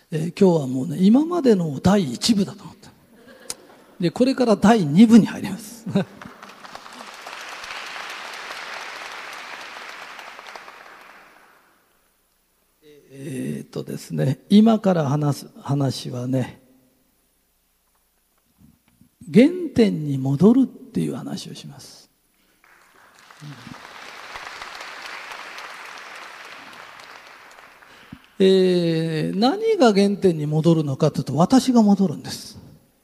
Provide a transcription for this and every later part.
今日はもうね、今までの第1部だと思った。で、これから第2部に入ります。ですね、今から話す話はね、原点に戻るっていう話をします。何が原点に戻るのかというと、私が戻るんです。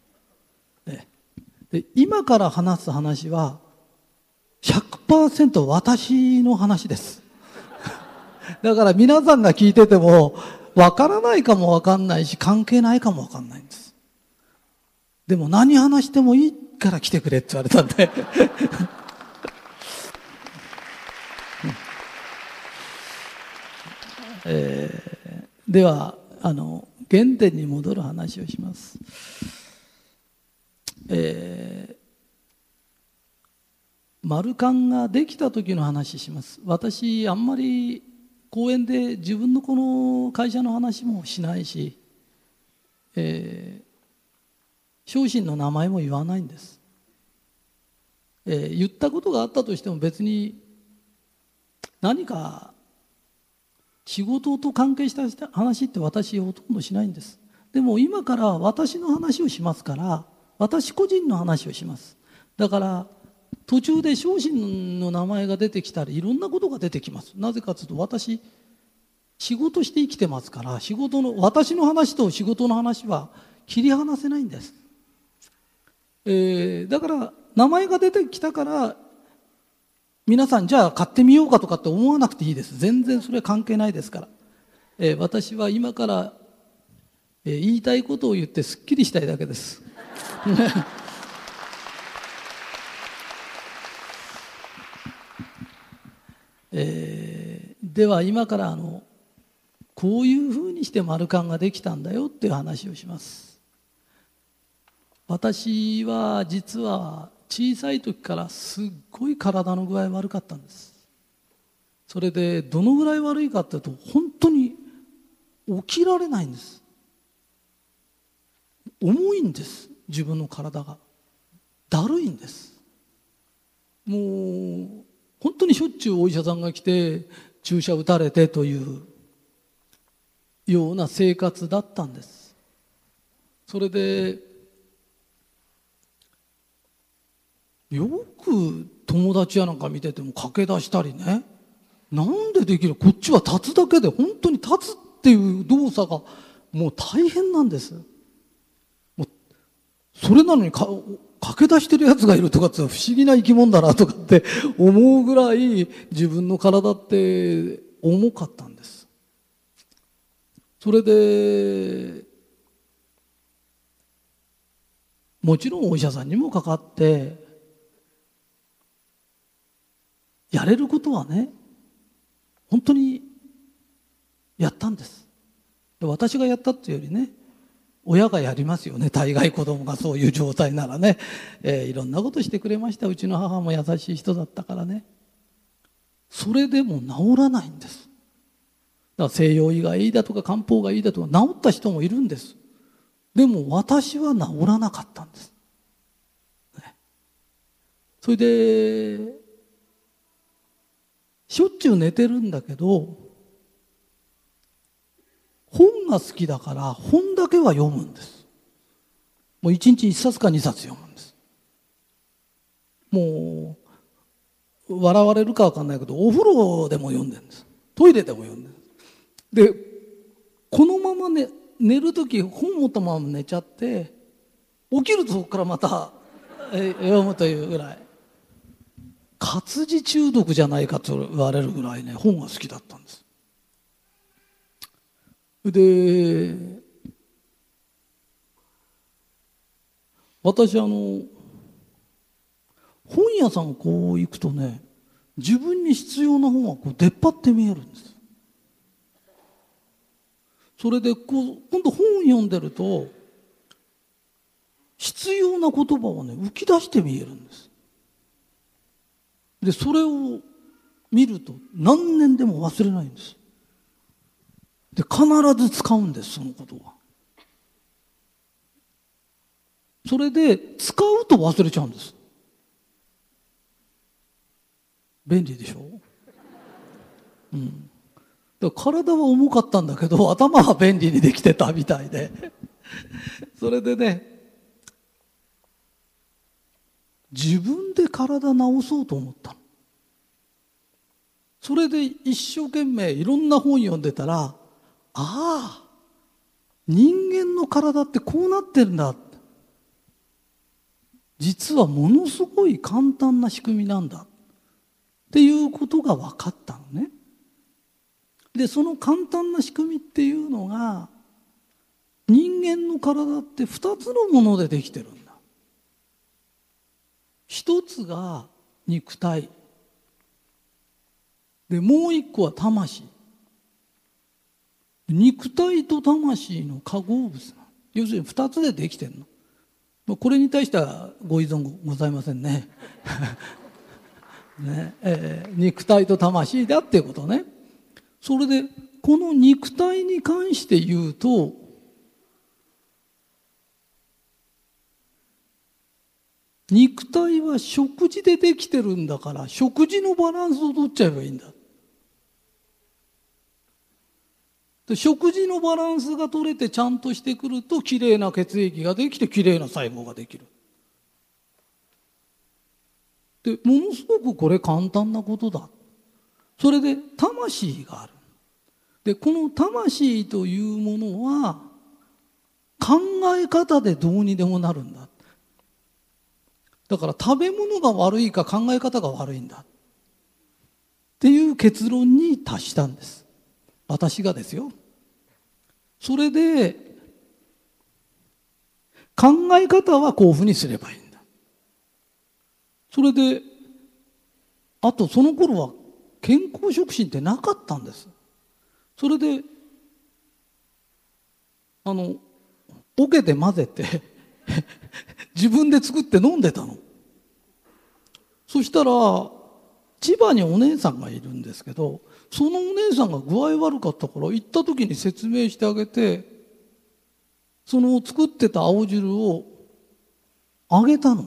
で、今から話す話は 100% 私の話です。だから皆さんが聞いててもわからないかもわかんないし、関係ないかもわかんないんです。でも何話してもいいから来てくれって言われたんででは原点に戻る話をします。丸カンができた時の話します。私あんまり講演で自分のこの会社の話もしないし、商品の名前も言わないんです。言ったことがあったとしても別に何か仕事と関係した話って私ほとんどしないんです。でも今から私の話をしますから、私個人の話をします。だから途中で商品の名前が出てきたりいろんなことが出てきます。なぜかというと、私仕事して生きてますから、私の話と仕事の話は切り離せないんです。だから名前が出てきたから皆さんじゃあ買ってみようかとかって思わなくていいです。全然それは関係ないですから。私は今から、言いたいことを言ってすっきりしたいだけですでは今からこういうふうにして丸カンができたんだよっていう話をします。私は実は小さい時からすっごい体の具合悪かったんです。それでどのぐらい悪いかっていうと、本当に起きられないんです。重いんです。自分の体がだるいんです。もう本当にしょっちゅうお医者さんが来て注射打たれてというような生活だったんです。それでよく友達やなんか見てても駆け出したりね、なんでできる、こっちは立つだけで、本当に立つっていう動作がもう大変なんです。もうそれなのに駆け出してるやつがいるとかって不思議な生き物だなとかって思うぐらい自分の体って重かったんです。それでもちろんお医者さんにもかかってやれることはね、本当にやったんです。私がやったっていうよりね、親がやりますよね。大概子供がそういう状態ならね、いろんなことしてくれました。うちの母も優しい人だったからね。それでも治らないんです。だから西洋医がいいだとか漢方がいいだとか治った人もいるんです。でも私は治らなかったんです、ね。それでしょっちゅう寝てるんだけど、本が好きだから本だけは読むんです。もう1日1冊か2冊読むんです。もう笑われるか分かんないけど、お風呂でも読んでるんです。トイレでも読んでるんです。でこのまま、ね、寝るとき本持ったまま寝ちゃって、起きるとそこからまた読むというぐらい、活字中毒じゃないかと言われるぐらいね、本が好きだったんです。で私本屋さんこう行くとね、自分に必要な本はこう出っ張って見えるんです。それで今度本読んでると必要な言葉をね浮き出して見えるんです。でそれを見ると何年でも忘れないんです。 で必ず使うんです、そのことは。それで使うと忘れちゃうんです。便利でしょ。だから体は重かったんだけど頭は便利にできてたみたいでそれでね、自分で体治そうと思ったの。それで一生懸命いろんな本読んでたら、ああ、人間の体ってこうなってるんだ、実はものすごい簡単な仕組みなんだっていうことが分かったのね。でその簡単な仕組みっていうのが、人間の体って2つのものでできてるんだ。一つが肉体で、もう一個は魂。肉体と魂の化合物なの。要するに2つでできてるの。これに対してはご依存ございませんねね、肉体と魂だっていうことね。それでこの肉体に関して言うと、肉体は食事でできてるんだから、食事のバランスを取っちゃえばいいんだ。で食事のバランスが取れてちゃんとしてくると、きれいな血液ができてきれいな細胞ができる。でものすごくこれ簡単なことだ。それで魂がある。でこの魂というものは考え方でどうにでもなるんだ。だから食べ物が悪いか考え方が悪いんだっていう結論に達したんです、私がですよ。それで考え方はこういうふうにすればいいんだ。それであとその頃は健康食品ってなかったんです。それで桶で混ぜて自分で作って飲んでたの。そしたら千葉にお姉さんがいるんですけど、そのお姉さんが具合悪かったから行った時に説明してあげて、その作ってた青汁をあげたの。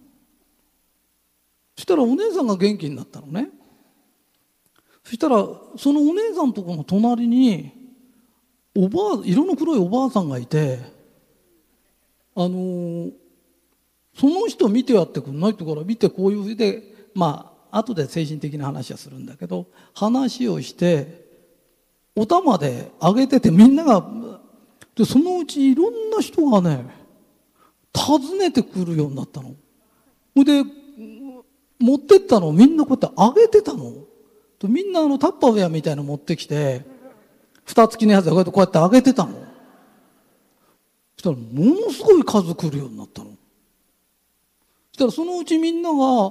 そしたらお姉さんが元気になったのね。そしたらそのお姉さんのところの隣に色の黒いおばあさんがいて、その人見てやってくんないって言うから、見てこういうふうで、後で精神的な話はするんだけど、話をしてお玉であげてて、みんながでそのうちいろんな人がね訪ねてくるようになったの。で持ってったのをみんなこうやってあげてたの。みんなタッパーウェアみたいなの持ってきて、蓋付きのやつでこうやってあげてたの。そしたらものすごい数来るようになったの。そしたらそのうちみんなが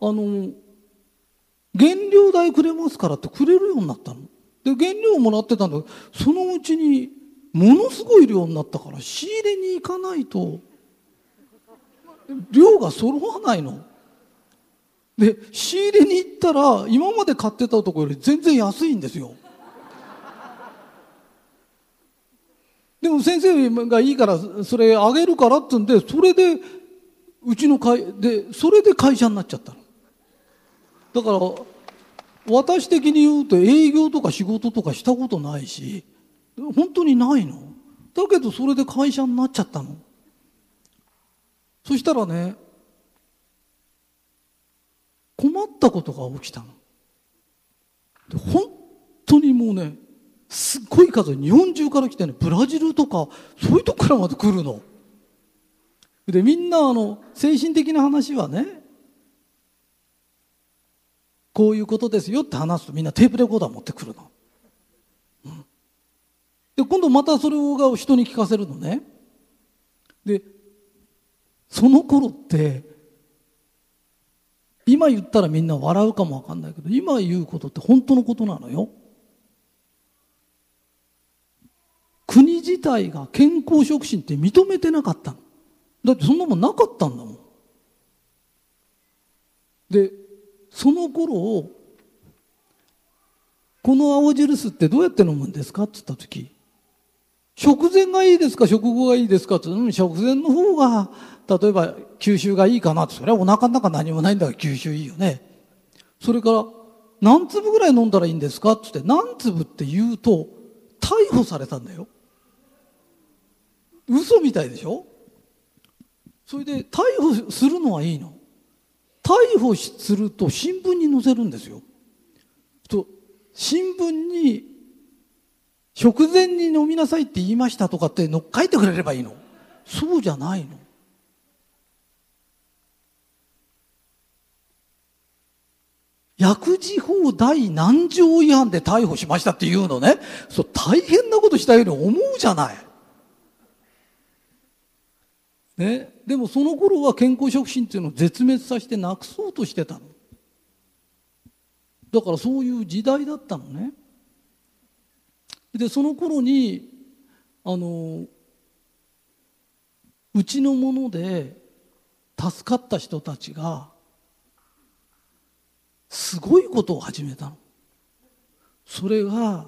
原料代くれますからってくれるようになったの。で原料をもらってたんだけど、そのうちにものすごい量になったから仕入れに行かないと量が揃わないの。で仕入れに行ったら今まで買ってたところより全然安いんですよ。でも先生がいいからそれあげるからって言うんで、それでうちのそれで会社になっちゃったの。だから私的に言うと営業とか仕事とかしたことないし、本当にないの。だけどそれで会社になっちゃったの。そしたらね、困ったことが起きたの。で本当にもうね、すっごい数、日本中から来てね、ブラジルとかそういうとこからまで来るの。でみんな精神的な話はね、こういうことですよって話すとみんなテープレコーダー持ってくるの。で今度またそれを人に聞かせるのね。でその頃って今言ったらみんな笑うかもわかんないけど、今言うことって本当のことなのよ。国自体が健康食品って認めてなかったの。だってそんなもんなかったんだもん。でその頃この青汁酢ってどうやって飲むんですかって言った時、食前がいいですか食後がいいですかって言ったら、食前の方が例えば吸収がいいかなって。それはお腹の中何もないんだから吸収いいよね。それから何粒ぐらい飲んだらいいんですかって言って、何粒って言うと逮捕されたんだよ。嘘みたいでしょ。それで逮捕するのはいいの。逮捕すると新聞に載せるんですよ。と新聞に食前に飲みなさいって言いましたとかっての書いてくれればいいの。そうじゃないの。薬事法第何条違反で逮捕しましたっていうのね。そう大変なことしたように思うじゃない。ね、でもその頃は健康食品っていうのを絶滅させてなくそうとしてたの。だからそういう時代だったのね。でその頃にうちのもので助かった人たちがすごいことを始めたの。それが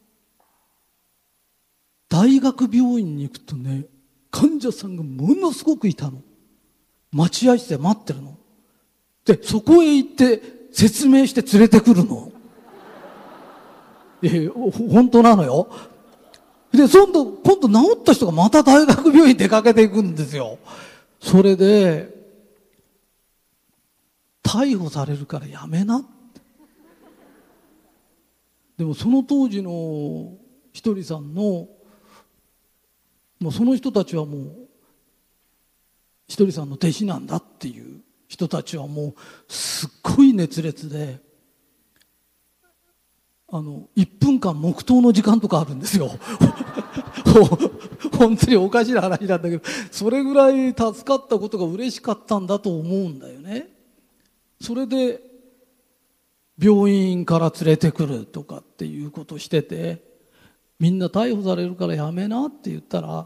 大学病院に行くとね、患者さんがものすごくいたの。待合室で待ってるの。でそこへ行って説明して連れてくるの。本当なのよ。で今度治った人がまた大学病院出かけていくんですよ。それで逮捕されるからやめな。でもその当時のひとりさんのもうその人たちはもうひとりさんの弟子なんだっていう人たちはもうすっごい熱烈で、1分間黙祷の時間とかあるんですよ。本当におかしな話なんだけど、それぐらい助かったことが嬉しかったんだと思うんだよね。それで病院から連れてくるとかっていうことしてて、みんな逮捕されるからやめなって言ったら、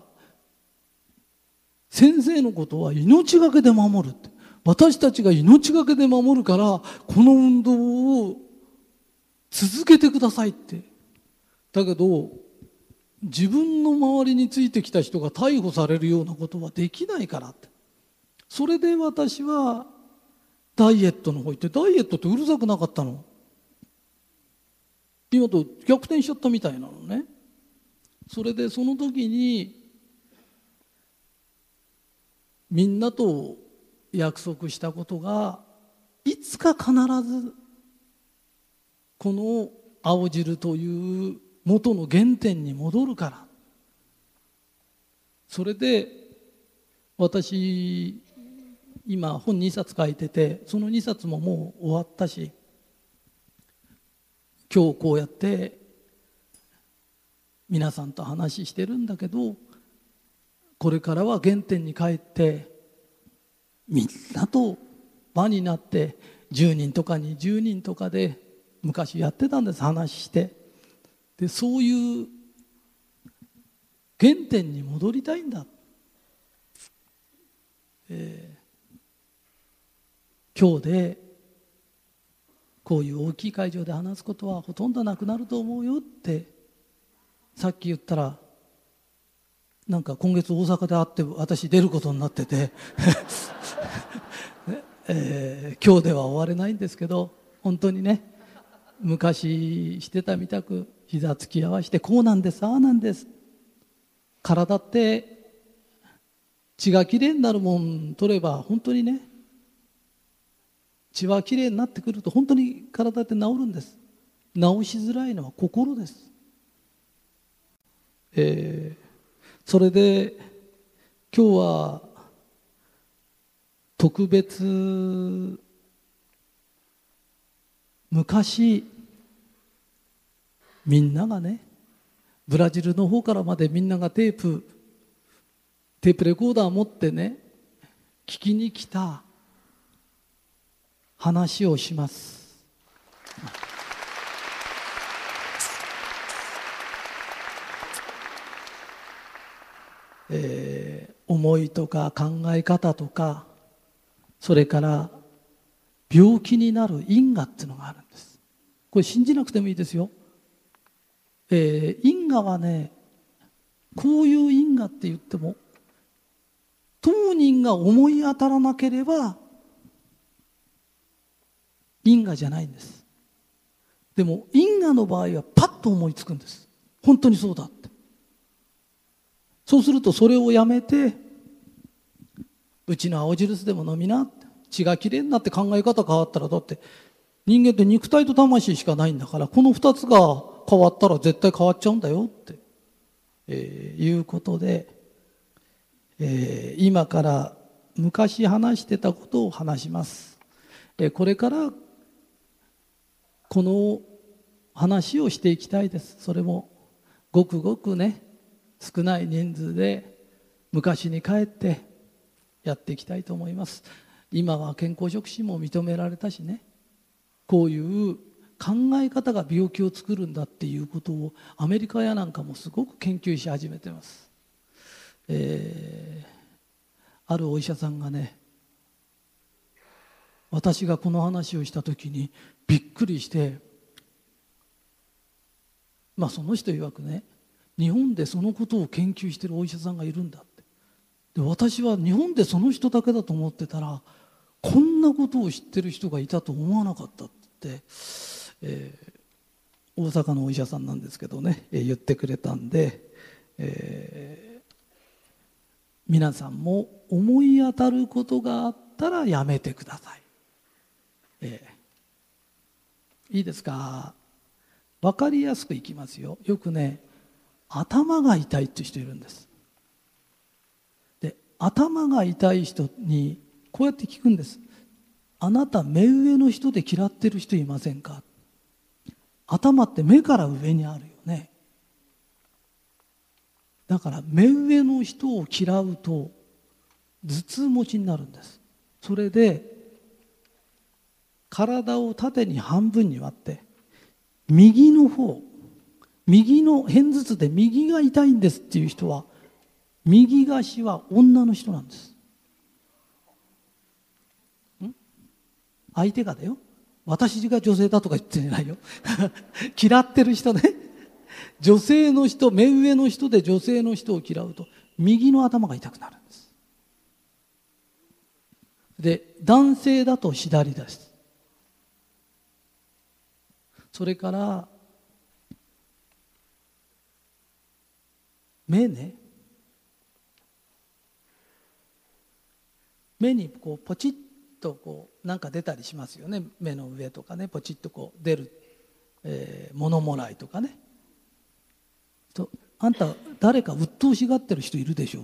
先生のことは命がけで守るって、私たちが命がけで守るからこの運動を続けてくださいって。だけど自分の周りについてきた人が逮捕されるようなことはできないからって。それで私はダイエットの方行って、ダイエットってうるさくなかったの。今と逆転しちゃったみたいなのね。それでその時にみんなと約束したことが、いつか必ずこの青汁という元の原点に戻るから。それで私今本2冊書いてて、その2冊ももう終わったし、今日こうやって皆さんと話してるんだけど、これからは原点に帰ってみんなと輪になって10人とか20人とかで昔やってたんです。話して、でそういう原点に戻りたいんだ。今日でこういう大きい会場で話すことはほとんどなくなると思うよってさっき言ったら、なんか今月大阪で会って私出ることになってて、今日では終われないんですけど、本当にね、昔してたみたく膝つき合わせて、こうなんです、ああなんです。体って血がきれいになるもん取れば本当にね、血はきれいになってくると本当に体って治るんです。治しづらいのは心です。それで今日は特別、昔みんながね、ブラジルの方からまでみんながテープレコーダー持ってね、聞きに来た話をします。思いとか考え方とか、それから病気になる因果っていうのがあるんです。これ信じなくてもいいですよ。 因果はね、こういう因果って言っても当人が思い当たらなければ因果じゃないんです。でも因果の場合はパッと思いつくんです。本当にそうだって。そうするとそれをやめて、うちの青汁でも飲みなって、血がきれいになって考え方変わったら、だって人間って肉体と魂しかないんだから、この二つが変わったら絶対変わっちゃうんだよって、いうことで、今から昔話してたことを話します。これからこの話をしていきたいです。それもごくごくね、少ない人数で昔に帰ってやっていきたいと思います。今は健康食品も認められたしね、こういう考え方が病気を作るんだっていうことをアメリカやなんかもすごく研究し始めてます。あるお医者さんがね、私がこの話をした時にびっくりして、その人曰くね、日本でそのことを研究しているお医者さんがいるんだって。で、私は日本でその人だけだと思ってたら、こんなことを知ってる人がいたと思わなかったって、大阪のお医者さんなんですけどね、言ってくれたんで、皆さんも思い当たることがあったらやめてください。いいですか。分かりやすくいきますよ。よくね、頭が痛いっていう人いるんです。で、頭が痛い人にこうやって聞くんです。あなた目上の人で嫌ってる人いませんか。頭って目から上にあるよね。だから目上の人を嫌うと頭痛持ちになるんです。それで体を縦に半分に割って右の方、右の片頭痛で右が痛いんですっていう人は、右足は女の人なんです。相手がだよ。私が女性だとか言ってないよ。嫌ってる人ね。女性の人、目上の人で女性の人を嫌うと右の頭が痛くなるんです。で、男性だと左です。それから目ね、目にこうポチッとこうなんか出たりしますよね。目の上とかね、ポチッとこう出る、物もらいとかね。と、あんた誰か鬱陶しがってる人いるでしょ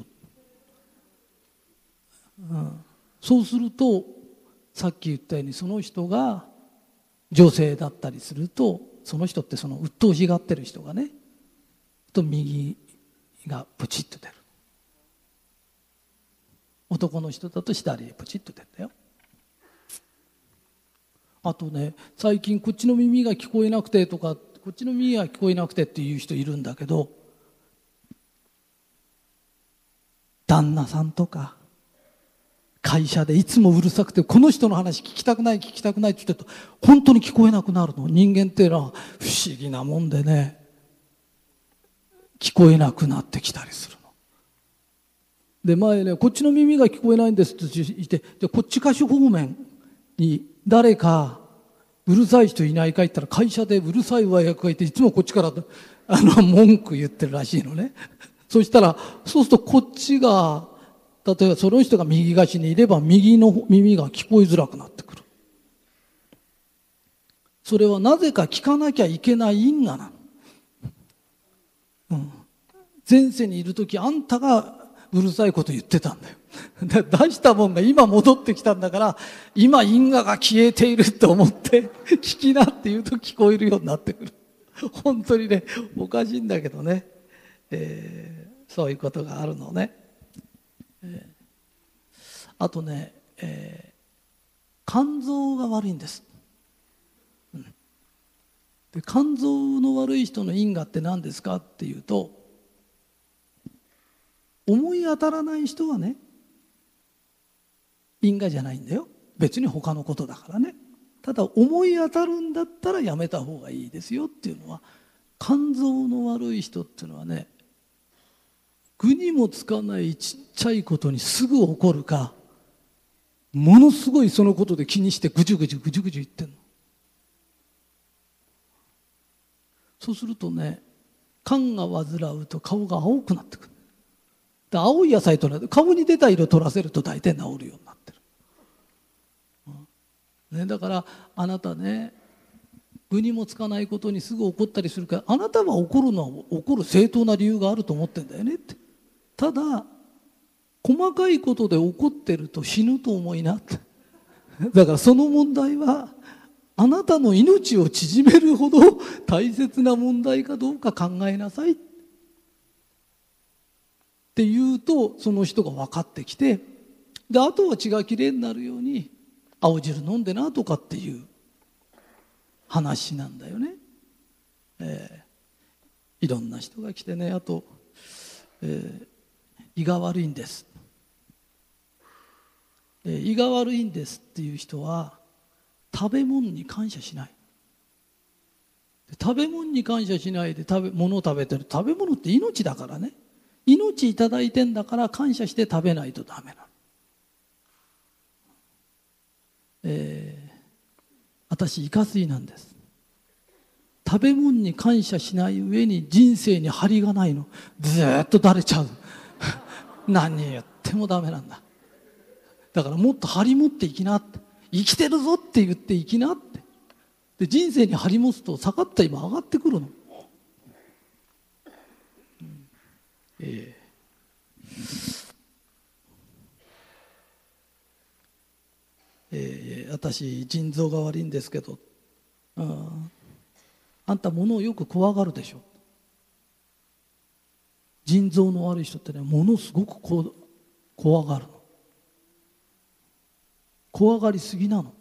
う、そうするとさっき言ったように、その人が女性だったりすると、その人ってその鬱陶しがってる人がねと右がプチッと出る。男の人だと左へプチッと出るんだよ。あとね、最近こっちの耳が聞こえなくてとか、こっちの耳が聞こえなくてっていう人いるんだけど、旦那さんとか会社でいつもうるさくて、この人の話聞きたくない聞きたくないって言ってると本当に聞こえなくなるの。人間っていうのは不思議なもんでね、聞こえなくなってきたりするの。で、前ね、こっちの耳が聞こえないんですって言って、でこっち歌手方面に誰かうるさい人いないか言ったら、会社でうるさい上役がいていつもこっちから文句言ってるらしいのね。そうしたら、そうするとこっちが、例えばその人が右側にいれば右の耳が聞こえづらくなってくる。それはなぜか聞かなきゃいけない因果なの。前世にいるときあんたがうるさいこと言ってたんだよ。出したもんが今戻ってきたんだから、今因果が消えていると思って聞きなって言うと聞こえるようになってくる。本当にね、おかしいんだけどね、そういうことがあるのね。あとね、肝臓が悪いんです。で、肝臓の悪い人の因果って何ですかっていうと、思い当たらない人はね、因果じゃないんだよ。別に他のことだからね。ただ思い当たるんだったらやめた方がいいですよっていうのは肝臓の悪い人っていうのはね、具にもつかないちっちゃいことにすぐ怒るか、ものすごいそのことで気にしてぐじゅぐじゅ言ってんの。そうするとね、肝が患うと顔が青くなってくる。で、青い野菜と顔に出た色取らせると大体治るようになってる、ね、だからあなたね、具にもつかないことにすぐ怒ったりするから、あなたは怒るのは怒る正当な理由があると思ってんだよねって。ただ細かいことで怒ってると死ぬと思いなってだからその問題はあなたの命を縮めるほど大切な問題かどうか考えなさいって言うと、その人が分かってきて、であとは血がきれいになるように青汁飲んでなとかっていう話なんだよね。いろんな人が来てね、あと、胃が悪いんです、胃が悪いんですっていう人は食べ物に感謝しない。食べ物に感謝しないで物を食べてる。食べ物って命だからね、命いただいてんだから感謝して食べないとダメなの。私イカ水なんです。食べ物に感謝しない上に人生に張りがないの。ずーっとだれちゃう何言ってもダメなんだ。だからもっと張り持って生きなって、生きてるぞって言って生きなって。で人生に張り持つと下がった今上がってくるの。私腎臓が悪いんですけど、あんた物をよく怖がるでしょ。腎臓の悪い人ってね、物すごく怖がるの。怖がりすぎなの。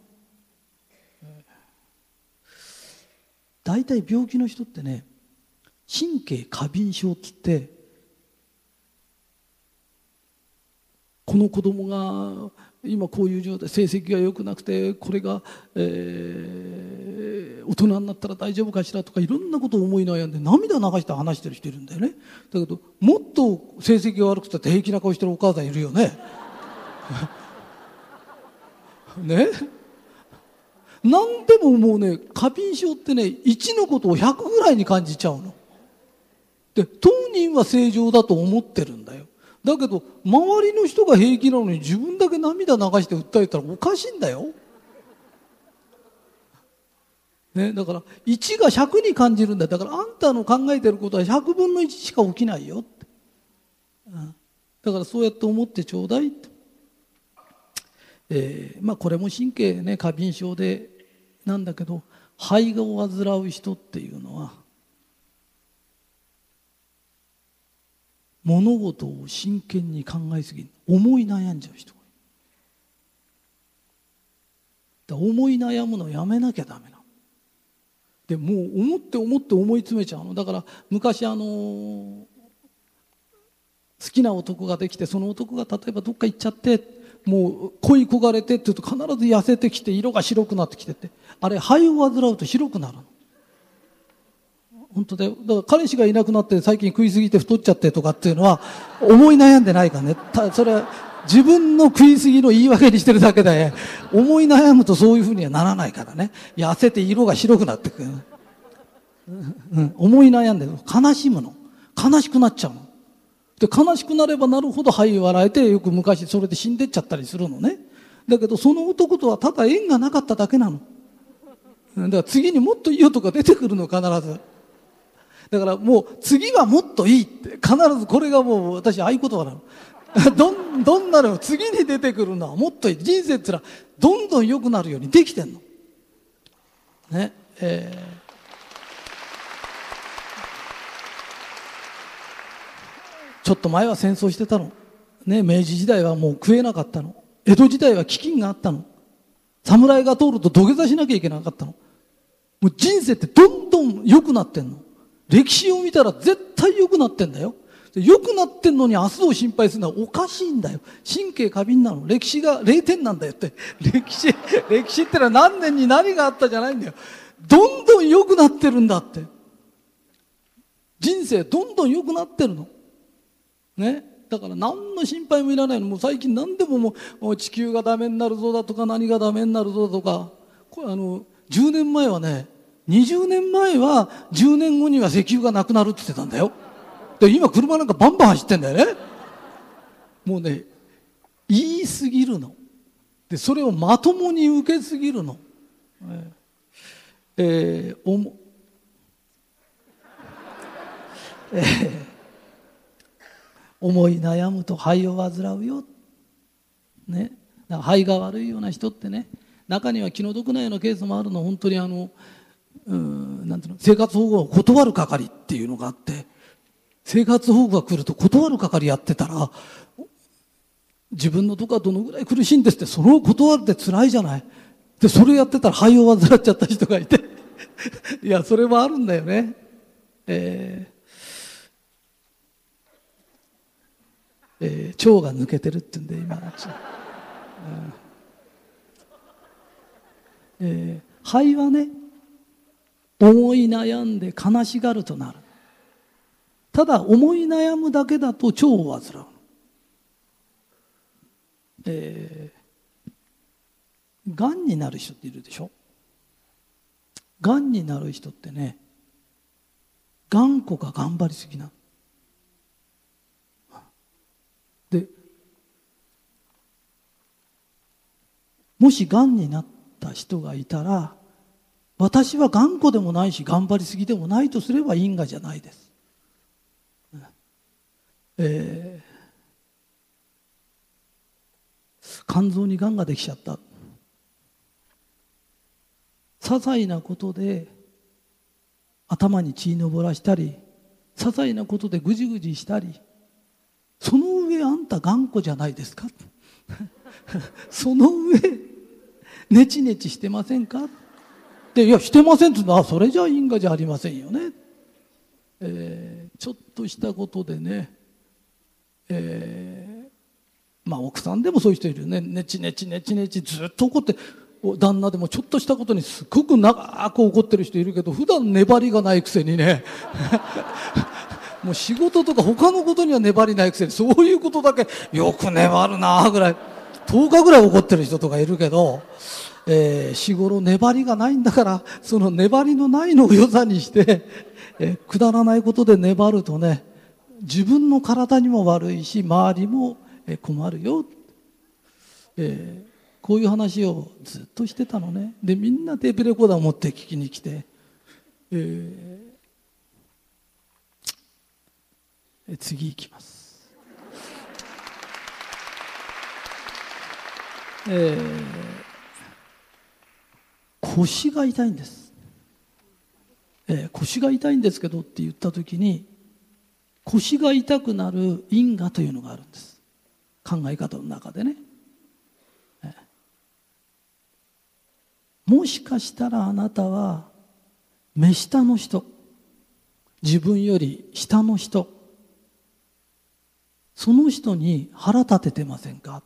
大体病気の人ってね、神経過敏症っつって、この子供が今こういう状態、成績が良くなくてこれが、大人になったら大丈夫かしらとかいろんなことを思い悩んで涙流して話してる人いるんだよね。だけどもっと成績が悪くて平気な顔してるお母さんいるよねね、何でももうね、過敏症ってね、1のことを100ぐらいに感じちゃうので、当人は正常だと思ってるんだよ。だけど周りの人が平気なのに自分だけ涙流して訴えたらおかしいんだよ、ね、だから1が100に感じるんだよ。だからあんたの考えてることは100分の1しか起きないよって、だからそうやって思ってちょうだいって。これも神経ね、過敏症でなんだけど、肺を患う人っていうのは物事を真剣に考えすぎる、思い悩んじゃう人がいる。思い悩むのやめなきゃダメなので、もう思って思い詰めちゃうの。だから昔好きな男ができて、その男が例えばどっか行っちゃって、もう恋焦がれてって言うと必ず痩せてきて色が白くなってきてて、あれ肺を患うと白くなるの。本当だよ。だから彼氏がいなくなって最近食いすぎて太っちゃってとかっていうのは思い悩んでないからね。それは自分の食いすぎの言い訳にしてるだけで、思い悩むとそういうふうにはならないからね。痩せて色が白くなってくる、思い悩んでる、悲しむの、悲しくなっちゃうので、悲しくなればなるほど肺笑えて、よく昔それで死んでっちゃったりするのね。だけどその男とはただ縁がなかっただけなの。だから次にもっといい男が出てくるの、必ず。だからもう次はもっといいって、必ずこれがもう私合言葉なのどんなの次に出てくるのはもっといい。人生ってのはどんどん良くなるようにできてんのね。ちょっと前は戦争してたの、ね、明治時代はもう食えなかったの。江戸時代は飢饉があったの。侍が通ると土下座しなきゃいけなかったの。もう人生ってどんどん良くなってんの。歴史を見たら絶対良くなってんだよ。良くなってんのに明日を心配するのはおかしいんだよ。神経過敏なの。歴史が0点なんだよって。歴史ってのは何年に何があったじゃないんだよ。どんどん良くなってるんだって。 人生どんどん良くなってるのね。だから何の心配もいらないの。もう最近何でももう地球がダメになるぞだとか、何がダメになるぞだとか、これ10年前はね、20年前は10年後には石油がなくなるって言ってたんだよ。で今車なんかバンバン走ってんだよね。もうね、言い過ぎるので、それをまともに受けすぎるの。思い悩むと肺を患うよ、ね、だから肺が悪いような人ってね、中には気の毒なようなケースもあるの。本当になんていうの、生活保護を断る係っていうのがあって、生活保護が来ると断る係やってたら、自分のとこはどのぐらい苦しいんですって、それを断るって辛いじゃない。でそれやってたら肺を患っちゃった人がいていやそれもあるんだよね。腸が抜けてるって言うんで今、肺はね、思い悩んで悲しがるとなる。ただ思い悩むだけだと腸を患う。がんになる人っているでしょ。がんになる人ってね、頑固が頑張りすぎなの。でもしがんになった人がいたら、私は頑固でもないし頑張りすぎでもないとすれば因果じゃないです。肝臓にがんができちゃった。些細なことで頭に血のぼらしたり、些細なことでぐじぐじしたり、その上あんた頑固じゃないですかその上ネチネチしてませんかって、いやしてませんって言うのは、それじゃ因果じゃありませんよね。ちょっとしたことでね、奥さんでもそういう人いるよね。ネチネチネチネチずっと怒って、旦那でもちょっとしたことにすっごく長く怒ってる人いるけど、普段粘りがないくせにねもう仕事とか他のことには粘りないくせに、そういうことだけよく粘るなぐらい、10日ぐらい怒ってる人とかいるけど、日頃粘りがないんだから、その粘りのないのを良さにして、くだらないことで粘るとね、自分の体にも悪いし周りも困るよ、こういう話をずっとしてたのね。でみんなテープレコーダーを持って聞きに来て、次行きます。腰が痛いんです。腰が痛いんですけどって言った時に、腰が痛くなる因果というのがあるんです。考え方の中でね。もしかしたらあなたは目下の人、自分より下の人、その人に腹立ててませんかって。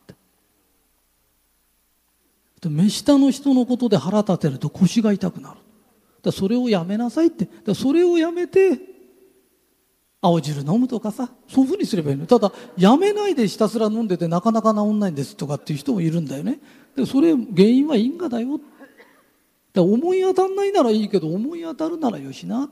目下の人のことで腹立てると腰が痛くなる。だそれをやめなさいって。だそれをやめて青汁飲むとかさ、そういうふうにすればいいの。ただやめないでひたすら飲んでてなかなか治んないんですとかっていう人もいるんだよね。でそれ原因は因果だよ。だ思い当たんないならいいけど、思い当たるならよしなって。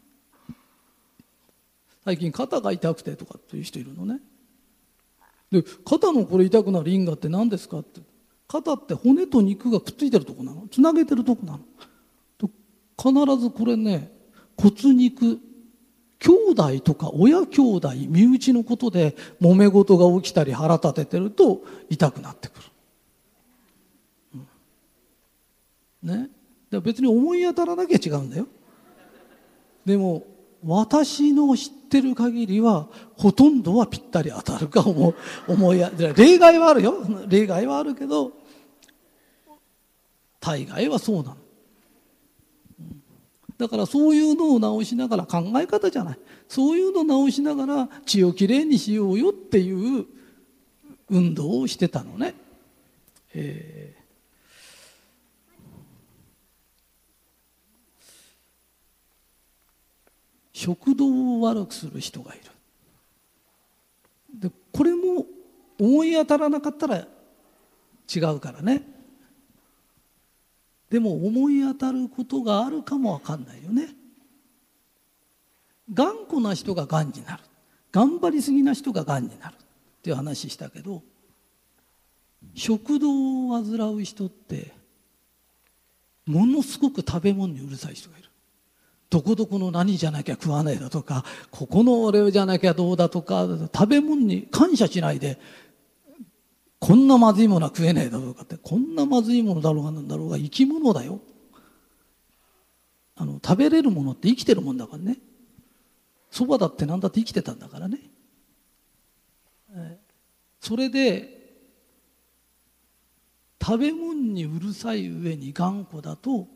最近肩が痛くてとかっていう人いるのね。で肩のこれ痛くなる因果って何ですかって。肩って骨と肉がくっついてるとこなの、つなげてるとこなの。必ずこれね、骨肉、兄弟とか親兄弟身内のことで揉め事が起きたり腹立ててると痛くなってくる、ね。だ別に思い当たらなきゃ違うんだよ。でも私の知ってる限りはほとんどはぴったり当たるか思い例外はあるよ。例外はあるけど大概はそうなの。だからそういうのを直しながら、考え方じゃない、そういうのを直しながら血をきれいにしようよっていう運動をしてたのね。 食道を悪くする人がいる。でこれも思い当たらなかったら違うからね。でも思い当たることがあるかもわかんないよね。頑固な人ががんになる、頑張りすぎな人ががんになるっていう話したけど、食道を患う人ってものすごく食べ物にうるさい人がいる。どこどこの何じゃなきゃ食わないだとか、ここの俺じゃなきゃどうだとか、食べ物に感謝しないで、こんなまずいものは食えないだとかって、こんなまずいものだろうがなんだろうが生き物だよ。食べれるものって生きてるもんだからね。そばだって何だって生きてたんだからね。それで食べ物にうるさい上に頑固だと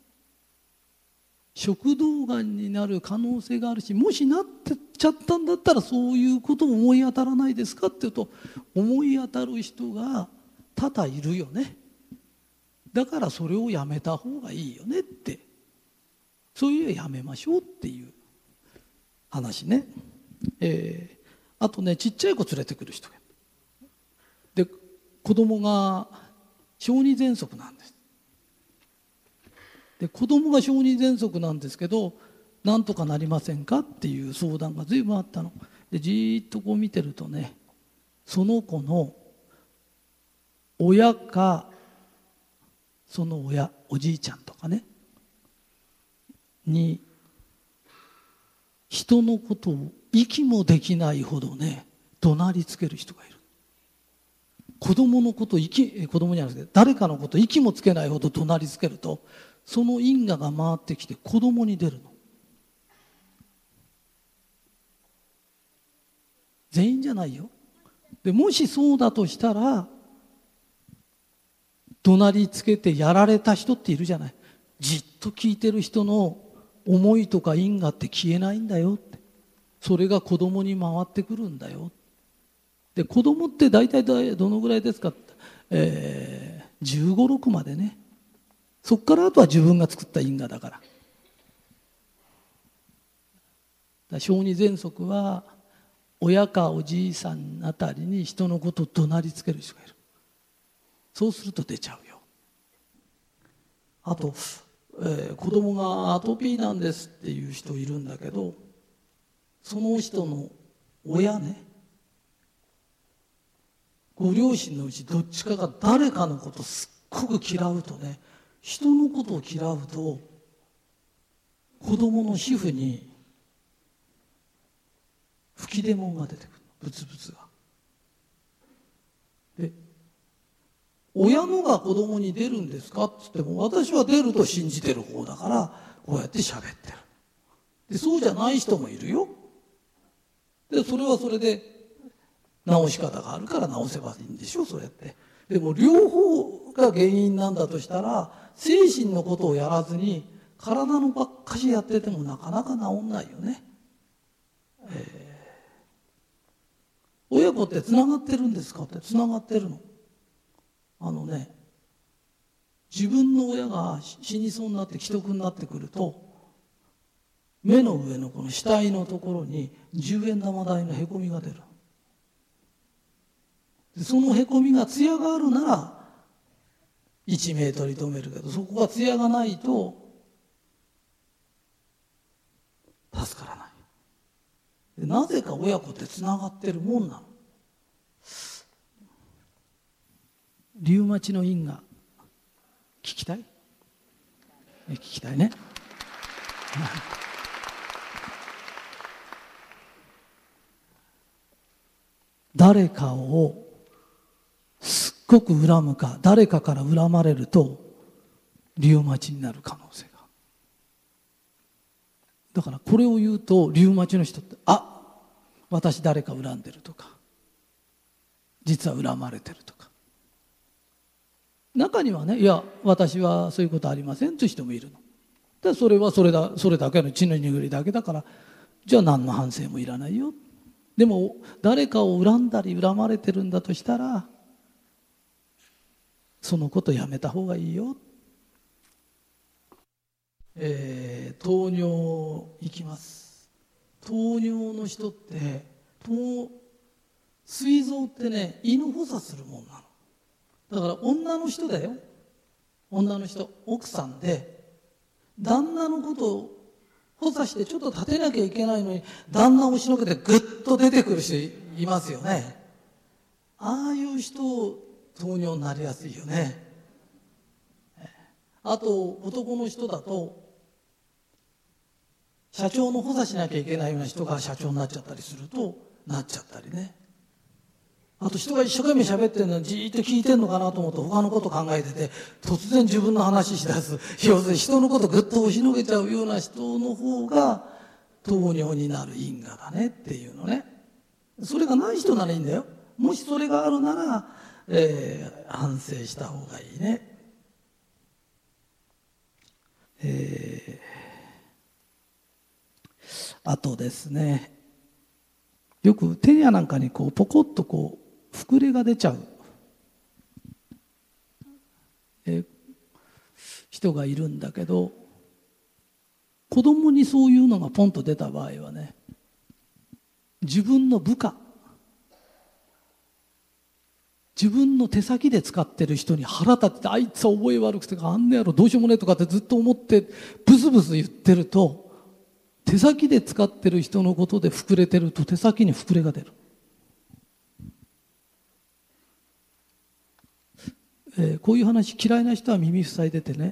食道がんになる可能性があるし、もしなってちゃったんだったらそういうことも思い当たらないですかって言うと、思い当たる人が多々いるよね。だからそれをやめた方がいいよねって、そういうやめましょうっていう話ね。あとね、ちっちゃい子連れてくる人で、子供が小児喘息なんです。で子供が小児喘息なんですけど、なんとかなりませんかっていう相談が随分あったので、じーっとこう見てるとね、その子の親かその親、おじいちゃんとかねに人のことを息もできないほどね怒鳴りつける人がいる。子供のこと子供じゃないですけど、誰かのこと息もつけないほど怒鳴りつけると、その因果が回ってきて子供に出るの。全員じゃないよ。でもしそうだとしたら、怒鳴りつけてやられた人っているじゃない。じっと聞いてる人の思いとか因果って消えないんだよって。それが子供に回ってくるんだよ。で子供って大体どのぐらいですか、15、16までね。そこからあとは自分が作った因果だから。小児喘息は親かおじいさんあたりに人のことを怒鳴りつける人がいる。そうすると出ちゃうよ。あと、子供がアトピーなんですっていう人いるんだけど、その人の親ね、ご両親のうちどっちかが誰かのことすっごく嫌うとね、人のことを嫌うと子供の皮膚に吹き出物が出てくる、ブツブツが。で親のが子供に出るんですかって言っても、私は出ると信じてる方だからこうやって喋ってる。でそうじゃない人もいるよ。でそれはそれで治し方があるから治せばいいんでしょ、そうやって。でも両方が原因なんだとしたら、精神のことをやらずに体のばっかしやっててもなかなか治んないよね。親子ってつながってるんですかってつながってるの。自分の親が死にそうになって危篤になってくると、目の上のこの死体のところに10円玉大のへこみが出る。そのへこみが艶があるなら一命取り留めるけど、そこが艶がないと助からない。でなぜか親子ってつながってるもんなの。リウマチの因果聞きたい？聞きたいね。誰かをすっごく恨むか、誰かから恨まれるとリウマチになる可能性が。だからこれを言うと、リウマチの人って、あ、私誰か恨んでるとか、実は恨まれてるとか。中にはね、いや私はそういうことありませんという人もいるの。でそれはそれだけの血の巡りだけだから、じゃあ何の反省もいらないよ。でも誰かを恨んだり恨まれてるんだとしたら、そのことやめた方がいいよ。糖尿いきます。 糖尿の人って膵臓ってね、胃の補佐するもんなの。だから女の人だよ、女の人、奥さんで旦那のことを補佐してちょっと立てなきゃいけないのに旦那を押しのけてグッと出てくる人いますよね。ああいう人糖尿になりやすいよね。あと男の人だと社長の補佐しなきゃいけないような人が社長になっちゃったりするとなっちゃったりね。あと人が一生懸命喋ってるのにじーっと聞いてるのかなと思うと他のこと考えてて突然自分の話しだす、要するに人のことぐっと押しのけちゃうような人の方が糖尿になる因果だねっていうのね。それがない人ならいいんだよ。もしそれがあるなら、反省した方がいいね。あとですね、よく手やなんかにこうポコッとこう膨れが出ちゃう、人がいるんだけど、子供にそういうのがポンと出た場合はね、自分の部下、自分の手先で使ってる人に腹立ってて、あいつは覚え悪くてあんねやろどうしようもねえとかってずっと思ってブスブス言ってると、手先で使ってる人のことで膨れてると手先に膨れが出る。こういう話嫌いな人は耳塞いでてね。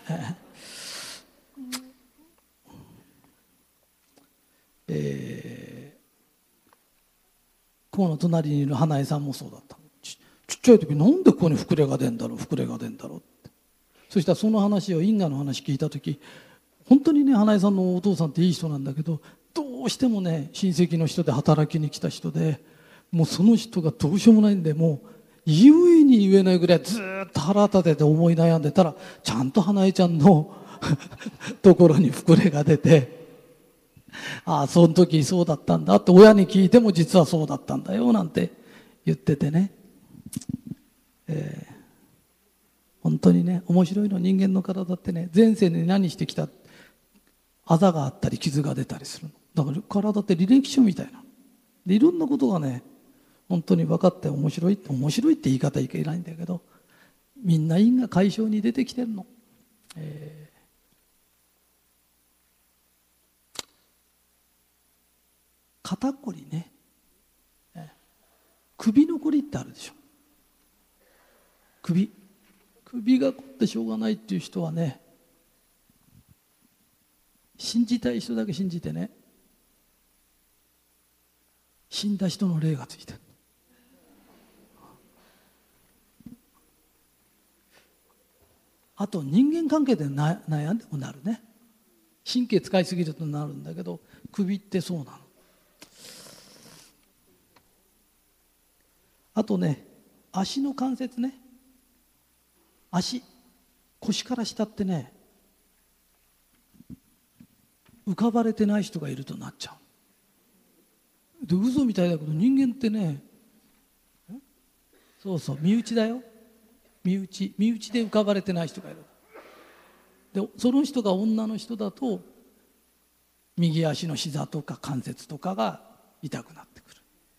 この隣にいる花江さんもそうだった。ちっちゃい時なんでここに膨れが出んだろう膨れが出んだろうって。そしたらその話を因果の話聞いた時、本当にね花江さんのお父さんっていい人なんだけど、どうしてもね親戚の人で働きに来た人で、もうその人がどうしようもないんで、もう言うに言えないぐらいずっと腹立てて思い悩んでたら、ちゃんと花江ちゃんのところに膨れが出て、ああその時そうだったんだって親に聞いても実はそうだったんだよなんて言っててね、本当にね面白いの。人間の体ってね、前世に何してきたあざがあったり傷が出たりするの。だから体って履歴書みたいなで、いろんなことがね本当に分かって面白いって言い方いけないんだけど、みんな因果解消に出てきてるの。肩こりね、首のこりってあるでしょ。首が凝ってしょうがないっていう人はね、信じたい人だけ信じてね、死んだ人の霊がついてる。あと人間関係で悩んでもなるね。神経使いすぎるとなるんだけど、首ってそうなの。あとね、足の関節ね、腰から下ってね、浮かばれてない人がいるとなっちゃう。で、嘘みたいだけど人間ってね、そうそう、身内だよ。身内で浮かばれてない人がいる。で、その人が女の人だと右足の膝とか関節とかが痛くなってく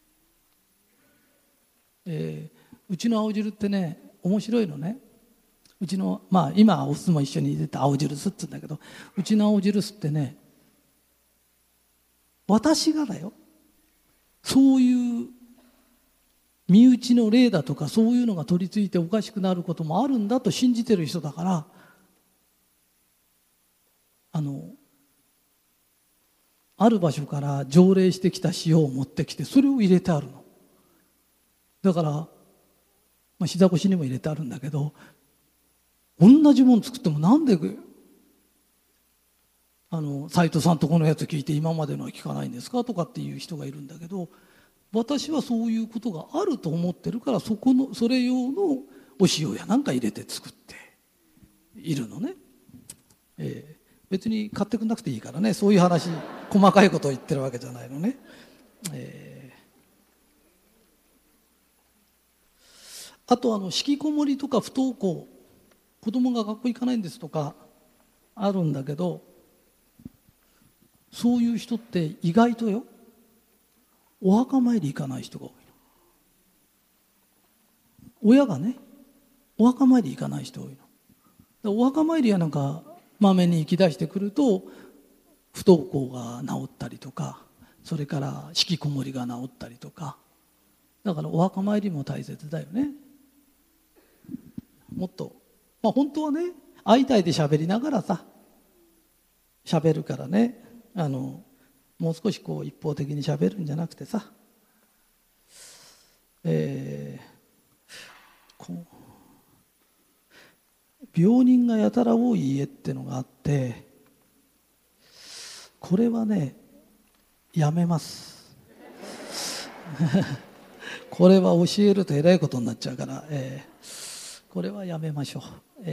る。うちの青汁ってね面白いのね。うちの今オスも一緒に入れて青汁酢って言うんだけど、うちの青汁酢ってね、私がだよ、そういう身内の霊だとかそういうのが取り付いておかしくなることもあるんだと信じてる人だから、ある場所から条例してきた塩を持ってきてそれを入れてあるの。だから、膝越しにも入れてあるんだけど、同じもの作ってもなんで斉藤さんとこのやつ聞いて今までのは聞かないんですかとかっていう人がいるんだけど、私はそういうことがあると思ってるから、それ用のお塩やなんか入れて作っているのね。別に買ってくんなくていいからね、そういう話細かいことを言ってるわけじゃないのね。あと引きこもりとか不登校、子供が学校行かないんですとかあるんだけど、 そういう人って意外とよ、お墓参り行かない人が多いの。親がね、お墓参り行かない人多いの。お墓参りはなんかまめに行き出してくると、不登校が治ったりとか、それから引きこもりが治ったりとか、だからお墓参りも大切だよね。もっと、本当はね、相対で喋りながらさ、喋るからね、もう少しこう一方的に喋るんじゃなくてさ、病人がやたら多い家ってのがあって、これはね、やめますこれは教えるとえらいことになっちゃうから、これはやめましょう。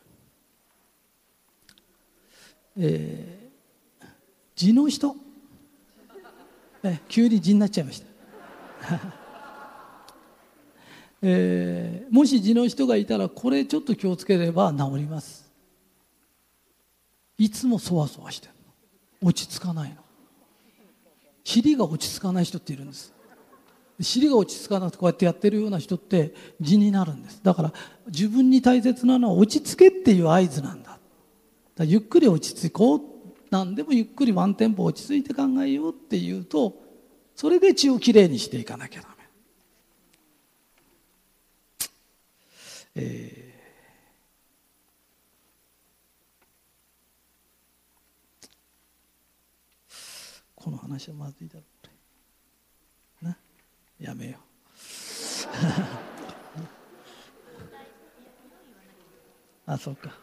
地の人、急に地になっちゃいましたもし地の人がいたら、これちょっと気をつければ治ります。いつもそわそわしてるの、落ち着かないの。尻が落ち着かない人っているんです。尻が落ち着かなくてこうやってやってるような人って地になるんです。だから自分に大切なのは落ち着けっていう合図なんだ。だからゆっくり落ち着こう、何でもゆっくりワンテンポ落ち着いて考えようっていうと、それで血をきれいにしていかなきゃダメ。この話はまずいだろうな、やめようあ、そうか。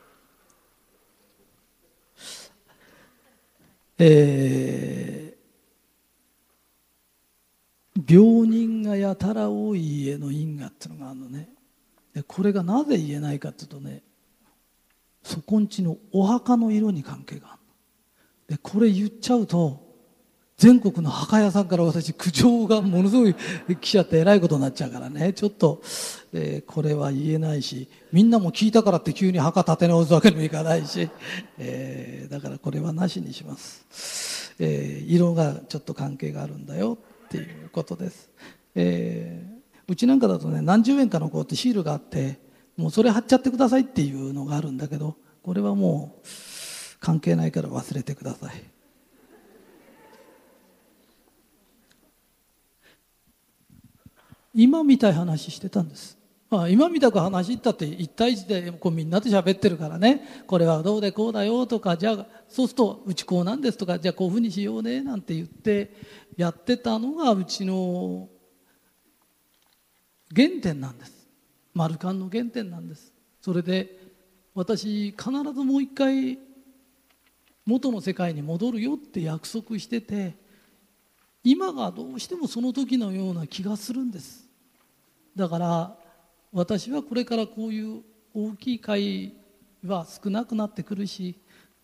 病人がやたら多い家の因果っていうのがあるのね。でこれがなぜ言えないかっていうとね、そこんちのお墓の色に関係があるので、これ言っちゃうと全国の墓屋さんから私苦情がものすごい来ちゃってえらいことになっちゃうからね、ちょっと、これは言えないし、みんなも聞いたからって急に墓建て直すわけにもいかないし、だからこれはなしにします。色がちょっと関係があるんだよっていうことです。うちなんかだとね、何十円かのこうってシールがあって、もうそれ貼っちゃってくださいっていうのがあるんだけど、これはもう関係ないから忘れてください。今みたい話してたんです。今みたく話したって一対一でこうみんなで喋ってるからね、これはどうでこうだよとか、じゃあそうするとうちこうなんですとか、じゃあこういうふうにしようねなんて言ってやってたのがうちの原点なんです。マルカンの原点なんです。それで私必ずもう一回元の世界に戻るよって約束してて、今がどうしてもその時のような気がするんです。だから私はこれからこういう大きい会は少なくなってくるし、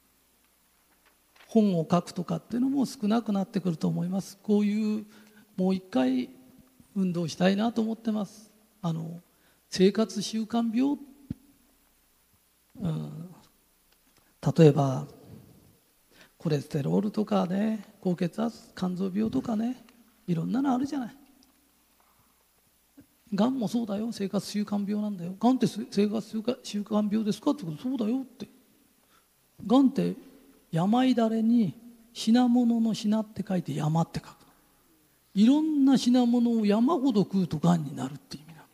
本を書くとかっていうのも少なくなってくると思います。こういうもう一回運動したいなと思ってます。生活習慣病、例えばコレステロールとかね、高血圧、肝臓病とかね、いろんなのあるじゃない。がんもそうだよ、生活習慣病なんだよ。がんって生活習慣病ですかってこと、そうだよって。がんって病だれに品物の品って書いて山って書く。いろんな品物を山ほど食うとがんになるって意味なの。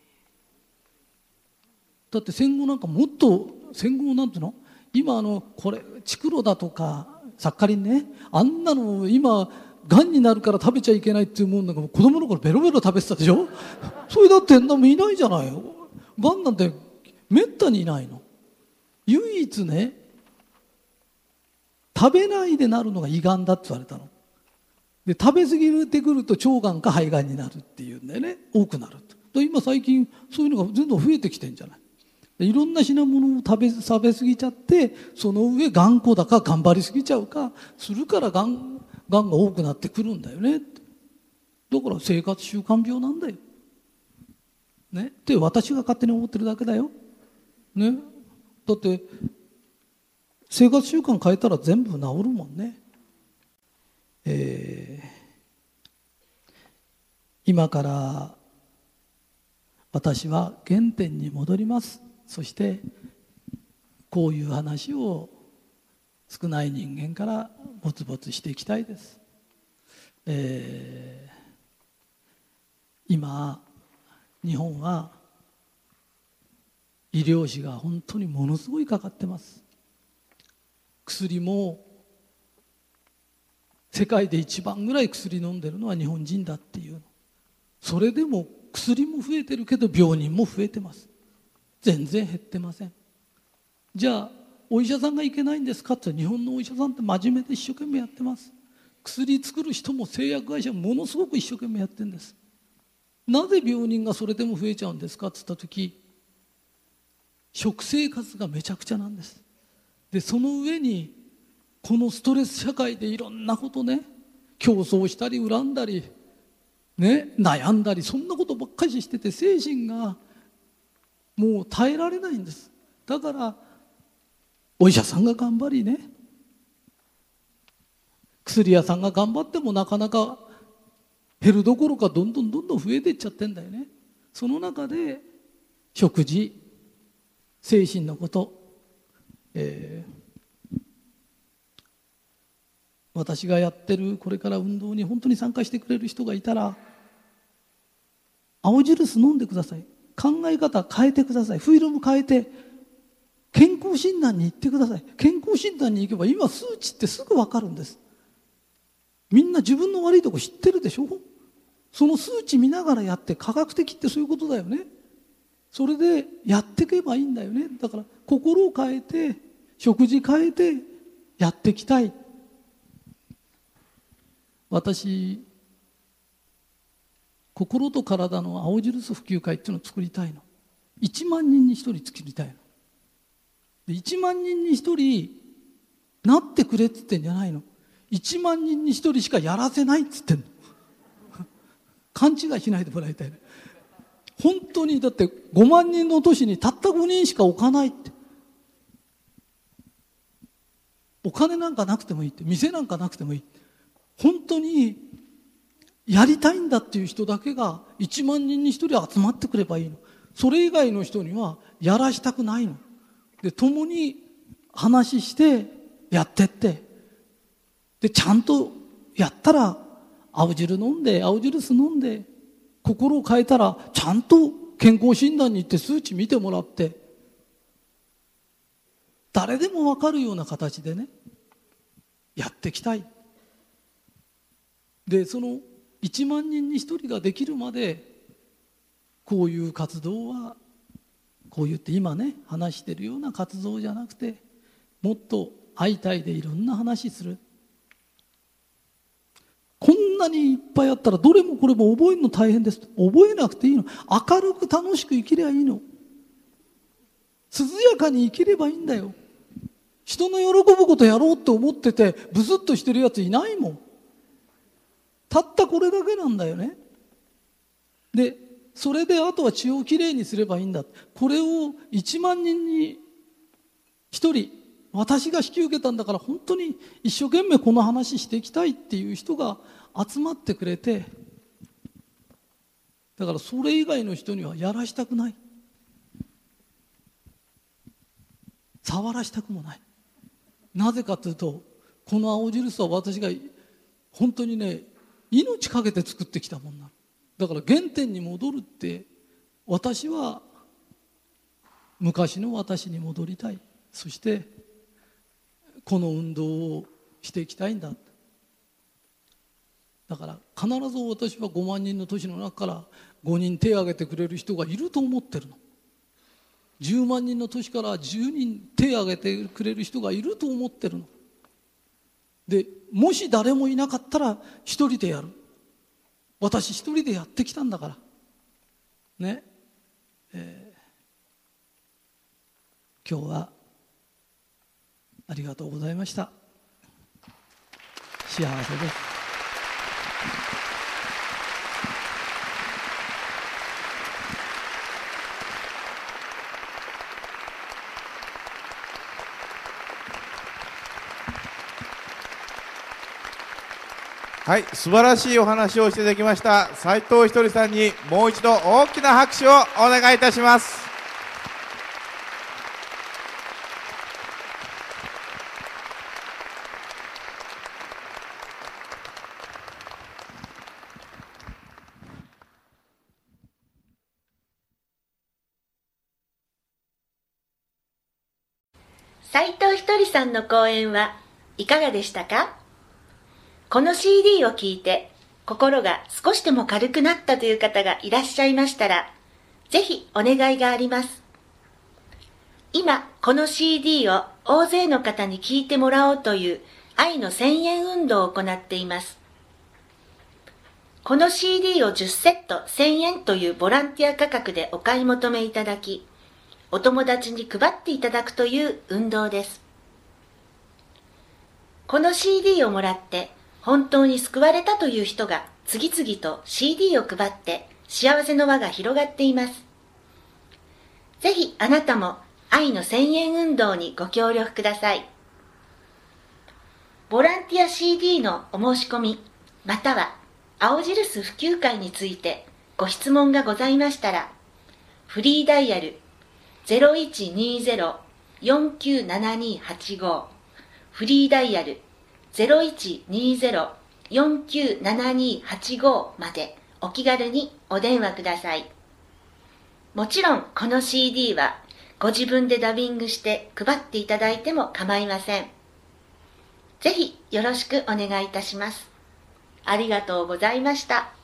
だって戦後なんかもっと、戦後なんていうの、今これチクロだとかサッカリンね、あんなの今がんになるから食べちゃいけないっていうもんだから子供の頃ベロベロ食べてたでしょそれだって何もいないじゃないよ。がんなんてめったにいないの。唯一ね、食べないでなるのが胃がんだって言われたので、食べ過ぎてくると腸がんか肺がんになるっていうんだよね、多くなると。今最近そういうのがどんどん増えてきてんじゃない。いろんな品物を食べ過ぎちゃって、その上頑固だか頑張りすぎちゃうかするからがんが多くなってくるんだよね。だから生活習慣病なんだよ、ね、って私が勝手に思ってるだけだよ、ね、だって生活習慣変えたら全部治るもんね。 今から私は原点に戻ります。そしてこういう話を少ない人間からぼつぼつしていきたいです。今日本は医療費が本当にものすごいかかってます。薬も世界で一番ぐらい薬飲んでるのは日本人だっていうの。それでも薬も増えてるけど病人も増えてます。全然減ってません。じゃあお医者さんがいけないんですかって、日本のお医者さんって真面目で一生懸命やってます。薬作る人も製薬会社もものすごく一生懸命やってるんです。なぜ病人がそれでも増えちゃうんですかって言った時、食生活がめちゃくちゃなんです。でその上にこのストレス社会でいろんなことね、競争したり恨んだりね、悩んだり、そんなことばっかりしてて精神がもう耐えられないんです。だからお医者さんが頑張りね、薬屋さんが頑張ってもなかなか減るどころかどんどん増えていっちゃってんだよね。その中で食事、精神のこと、私がやってるこれから運動に本当に参加してくれる人がいたら、青ジュース飲んでください。考え方変えてください。フィルム変えて健康診断に行ってください。健康診断に行けば今数値ってすぐ分かるんです。みんな自分の悪いとこ知ってるでしょ。その数値見ながらやって、科学的ってそういうことだよね。それでやっていけばいいんだよね。だから心を変えて食事変えてやっていきたい。私、心と体の青印普及会っていうのを作りたいの。1万人に1人作りたいの。で1万人に1人なってくれって言ってんじゃないの。1万人に1人しかやらせないって言ってんの。勘違いしないでもらいたいね。本当に、だって5万人の都市にたった5人しか置かないって。お金なんかなくてもいいって、店なんかなくてもいい。本当にやりたいんだっていう人だけが1万人に1人集まってくればいいの。それ以外の人にはやらしたくないの。で共に話してやってって、でちゃんとやったら青ジュース飲んで心を変えたら、ちゃんと健康診断に行って数値見てもらって、誰でも分かるような形でねやっていきたい。でその1万人に1人ができるまで、こういう活動はこう言って今ね話してるような活動じゃなくて、もっと相対でいろんな話する。こんなにいっぱいあったらどれもこれも覚えるの大変です。覚えなくていいの。明るく楽しく生きればいいの。涼やかに生きればいいんだよ。人の喜ぶことやろうって思っててブスッとしてるやついないもん。たったこれだけなんだよね。でそれであとは血をきれいにすればいいんだ。これを1万人に1人私が引き受けたんだから、本当に一生懸命この話していきたいっていう人が集まってくれて、だからそれ以外の人にはやらしたくない、触らしたくもない。なぜかというと、この青印は私が本当にね命かけて作ってきたもんなの。だから原点に戻るって、私は昔の私に戻りたい。そしてこの運動をしていきたいんだ。だから必ず私は5万人の都市の中から5人手を挙げてくれる人がいると思ってるの。10万人の都市から10人手を挙げてくれる人がいると思ってるの。でもし誰もいなかったら一人でやる。私一人でやってきたんだからね。今日はありがとうございました。幸せです。 はい、素晴らしいお話をしていただきました斉藤ひとりさんにもう一度大きな拍手をお願いいたします。 斉藤ひとりさんの講演はいかがでしたか？この CD を聞いて心が少しでも軽くなったという方がいらっしゃいましたら、ぜひお願いがあります。今この CD を大勢の方に聞いてもらおうという愛の1000円運動を行っています。この CD を10セット1000円というボランティア価格でお買い求めいただき、お友達に配っていただくという運動です。この CD をもらって本当に救われたという人が次々と CD を配って幸せの輪が広がっています。ぜひあなたも愛の1000円運動にご協力ください。ボランティア CD のお申し込み、または青印普及会についてご質問がございましたら、フリーダイヤル 0120-497285 フリーダイヤル 0120-497285 までお気軽にお電話ください。もちろんこの CD はご自分でダビングして配っていただいても構いません。ぜひよろしくお願いいたします。ありがとうございました。